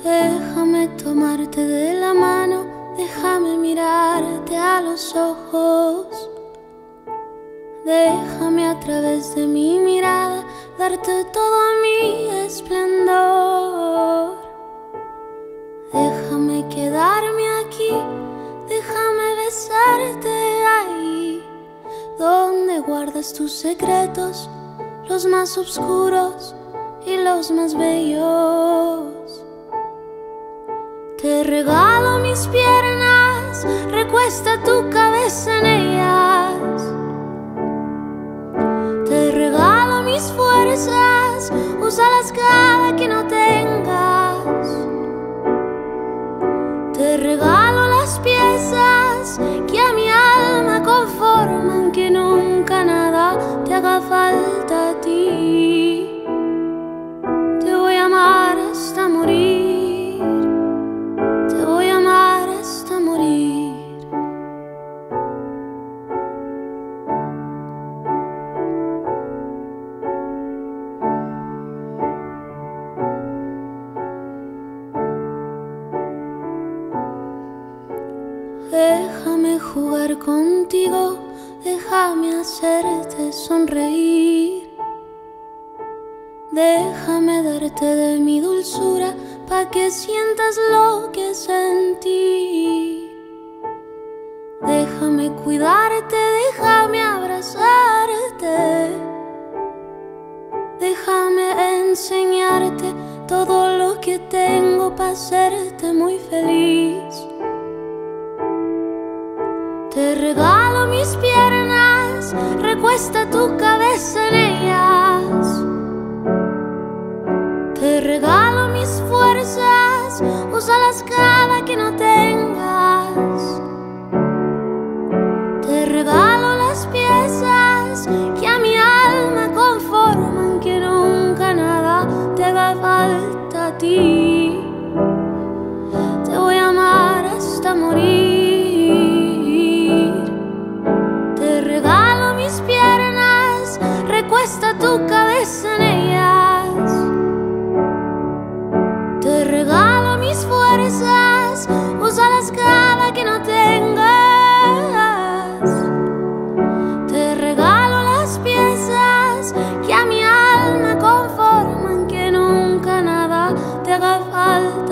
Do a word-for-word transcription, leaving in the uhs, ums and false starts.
Déjame tomarte de la mano, déjame mirarte a los ojos. Déjame a través de mi mirada darte todo mi esplendor. Déjame quedarme aquí, déjame besarte ahí, donde guardas tus secretos, los más oscuros y los más bellos. Te regalo mis piernas, recuesta tu cabeza en ellas. Te regalo mis fuerzas, úsalas cada que no tengas. Te regalo las piezas que a mi alma conforman, que nunca nada te haga falta a ti. Te voy a amar hasta morir. Déjame jugar contigo, déjame hacerte sonreír. Déjame darte de mi dulzura, pa' que sientas lo que sentí. Déjame cuidarte, déjame abrazarte. Déjame enseñarte todo lo que tengo pa' hacerte muy feliz. Te regalo mis piernas, recuesta tu cabeza en ellas. Te regalo mis fuerzas, úsalas cada que no tengas. Te regalo las piezas que a mi alma conforman, que nunca nada te haga falta a ti. Te voy a amar hasta morir. Recuesta tu cabeza en ellas. Te regalo mis fuerzas, úsalas cada que no tengas. Te regalo las piezas que a mi alma conforman, que nunca nada te haga falta.